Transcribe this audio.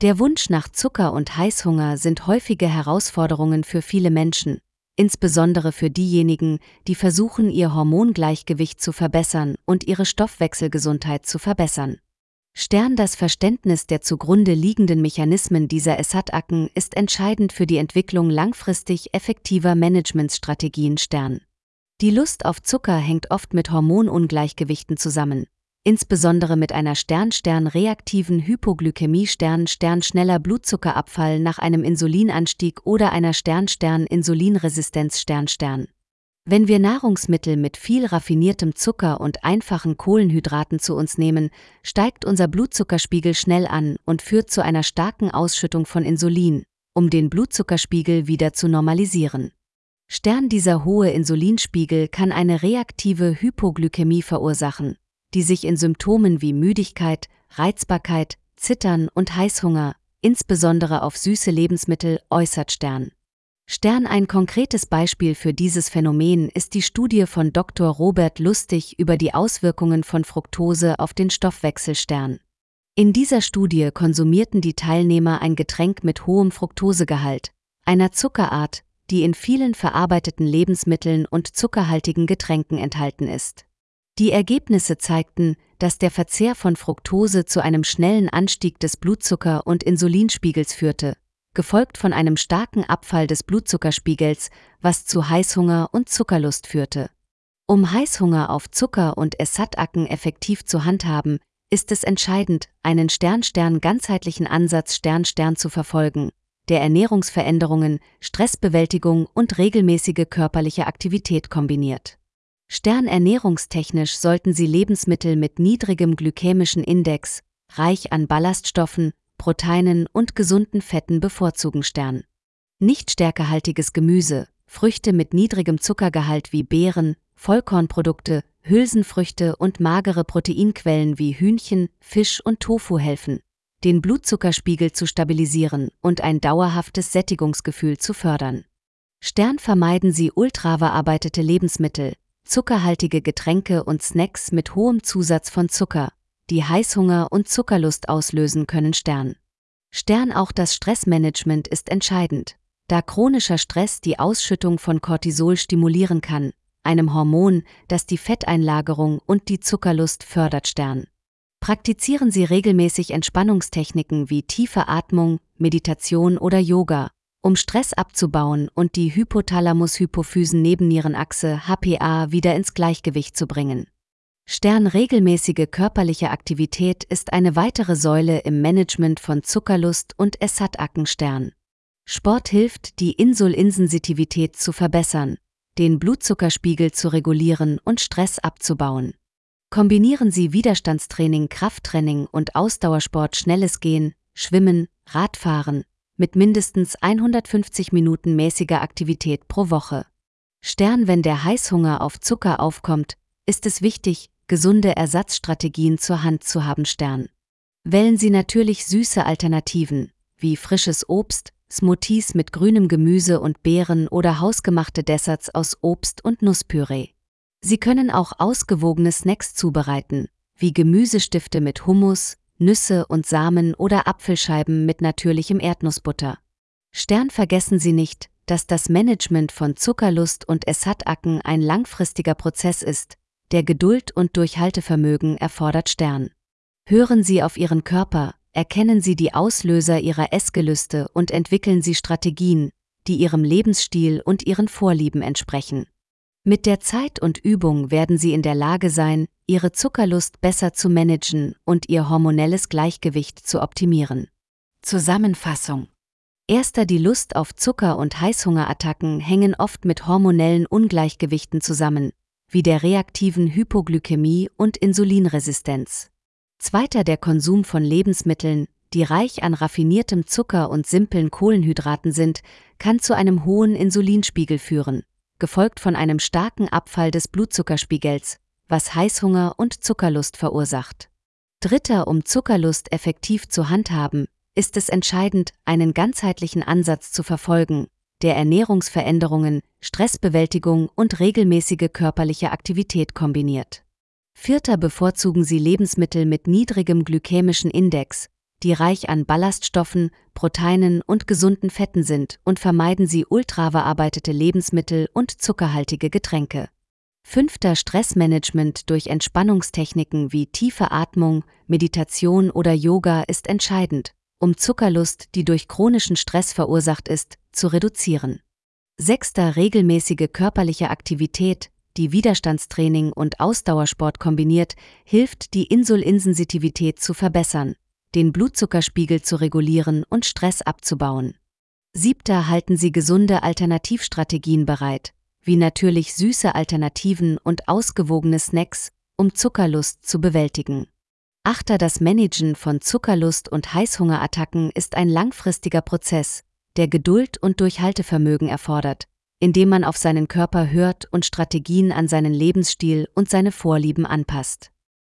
Der Wunsch nach Zucker und Heißhunger sind häufige Herausforderungen für viele Menschen, insbesondere für diejenigen, die versuchen, ihr Hormongleichgewicht zu verbessern und ihre Stoffwechselgesundheit zu verbessern. Das Verständnis der zugrunde liegenden Mechanismen dieser Essattacken ist entscheidend für die Entwicklung langfristig effektiver Managementstrategien. Die Lust auf Zucker hängt oft mit Hormonungleichgewichten zusammen, insbesondere mit einer reaktiven Hypoglykämie, schneller Blutzuckerabfall nach einem Insulinanstieg oder einer Insulinresistenz. Wenn wir Nahrungsmittel mit viel raffiniertem Zucker und einfachen Kohlenhydraten zu uns nehmen, steigt unser Blutzuckerspiegel schnell an und führt zu einer starken Ausschüttung von Insulin, um den Blutzuckerspiegel wieder zu normalisieren. Dieser hohe Insulinspiegel kann eine reaktive Hypoglykämie verursachen, die sich in Symptomen wie Müdigkeit, Reizbarkeit, Zittern und Heißhunger, insbesondere auf süße Lebensmittel, äußert. Ein konkretes Beispiel für dieses Phänomen ist die Studie von Dr. Robert Lustig über die Auswirkungen von Fructose auf den Stoffwechsel. In dieser Studie konsumierten die Teilnehmer ein Getränk mit hohem Fructosegehalt, einer Zuckerart, die in vielen verarbeiteten Lebensmitteln und zuckerhaltigen Getränken enthalten ist. Die Ergebnisse zeigten, dass der Verzehr von Fructose zu einem schnellen Anstieg des Blutzucker- und Insulinspiegels führte, gefolgt von einem starken Abfall des Blutzuckerspiegels, was zu Heißhunger und Zuckerlust führte. Um Heißhunger auf Zucker und Essattacken effektiv zu handhaben, ist es entscheidend, einen ganzheitlichen Ansatz zu verfolgen, der Ernährungsveränderungen, Stressbewältigung und regelmäßige körperliche Aktivität kombiniert. Ernährungstechnisch sollten Sie Lebensmittel mit niedrigem glykämischen Index, reich an Ballaststoffen, Proteinen und gesunden Fetten bevorzugen. Nicht stärkehaltiges Gemüse, Früchte mit niedrigem Zuckergehalt wie Beeren, Vollkornprodukte, Hülsenfrüchte und magere Proteinquellen wie Hühnchen, Fisch und Tofu helfen, den Blutzuckerspiegel zu stabilisieren und ein dauerhaftes Sättigungsgefühl zu fördern. Vermeiden Sie ultraverarbeitete Lebensmittel, zuckerhaltige Getränke und Snacks mit hohem Zusatz von Zucker, die Heißhunger und Zuckerlust auslösen können. Auch das Stressmanagement ist entscheidend, da chronischer Stress die Ausschüttung von Cortisol stimulieren kann, einem Hormon, das die Fetteinlagerung und die Zuckerlust fördert. Praktizieren Sie regelmäßig Entspannungstechniken wie tiefe Atmung, Meditation oder Yoga, um Stress abzubauen und die Hypothalamus-Hypophysen-Nebennierenachse HPA wieder ins Gleichgewicht zu bringen. Regelmäßige körperliche Aktivität ist eine weitere Säule im Management von Zuckerlust und Essattacken. Sport hilft, die Insulinsensitivität zu verbessern, den Blutzuckerspiegel zu regulieren und Stress abzubauen. Kombinieren Sie Widerstandstraining, Krafttraining und Ausdauersport, schnelles Gehen, Schwimmen, Radfahren, mit mindestens 150 Minuten mäßiger Aktivität pro Woche. Wenn der Heißhunger auf Zucker aufkommt, ist es wichtig, gesunde Ersatzstrategien zur Hand zu haben. Wählen Sie natürlich süße Alternativen, wie frisches Obst, Smoothies mit grünem Gemüse und Beeren oder hausgemachte Desserts aus Obst- und Nusspüree. Sie können auch ausgewogene Snacks zubereiten, wie Gemüsestifte mit Hummus, Nüsse und Samen oder Apfelscheiben mit natürlichem Erdnussbutter. Vergessen Sie nicht, dass das Management von Zuckerlust und Essattacken ein langfristiger Prozess ist, der Geduld und Durchhaltevermögen erfordert. Hören Sie auf Ihren Körper, erkennen Sie die Auslöser Ihrer Essgelüste und entwickeln Sie Strategien, die Ihrem Lebensstil und Ihren Vorlieben entsprechen. Mit der Zeit und Übung werden Sie in der Lage sein, Ihre Zuckerlust besser zu managen und Ihr hormonelles Gleichgewicht zu optimieren. Zusammenfassung: Die Lust auf Zucker- und Heißhungerattacken hängen oft mit hormonellen Ungleichgewichten zusammen, wie der reaktiven Hypoglykämie und Insulinresistenz. Der Konsum von Lebensmitteln, die reich an raffiniertem Zucker und simplen Kohlenhydraten sind, kann zu einem hohen Insulinspiegel führen, gefolgt von einem starken Abfall des Blutzuckerspiegels, was Heißhunger und Zuckerlust verursacht. Um Zuckerlust effektiv zu handhaben, ist es entscheidend, einen ganzheitlichen Ansatz zu verfolgen, der Ernährungsveränderungen, Stressbewältigung und regelmäßige körperliche Aktivität kombiniert. Bevorzugen Sie Lebensmittel mit niedrigem glykämischen Index, die reich an Ballaststoffen, Proteinen und gesunden Fetten sind, und vermeiden Sie ultraverarbeitete Lebensmittel und zuckerhaltige Getränke. 5. Stressmanagement durch Entspannungstechniken wie tiefe Atmung, Meditation oder Yoga ist entscheidend, um Zuckerlust, die durch chronischen Stress verursacht ist, zu reduzieren. 6. Regelmäßige körperliche Aktivität, die Widerstandstraining und Ausdauersport kombiniert, hilft, die Insulinsensitivität zu verbessern, den Blutzuckerspiegel zu regulieren und Stress abzubauen. 7. Halten Sie gesunde Alternativstrategien bereit, wie natürlich süße Alternativen und ausgewogene Snacks, um Zuckerlust zu bewältigen. 8. Das Managen von Zuckerlust und Heißhungerattacken ist ein langfristiger Prozess, der Geduld und Durchhaltevermögen erfordert, indem man auf seinen Körper hört und Strategien an seinen Lebensstil und seine Vorlieben anpasst.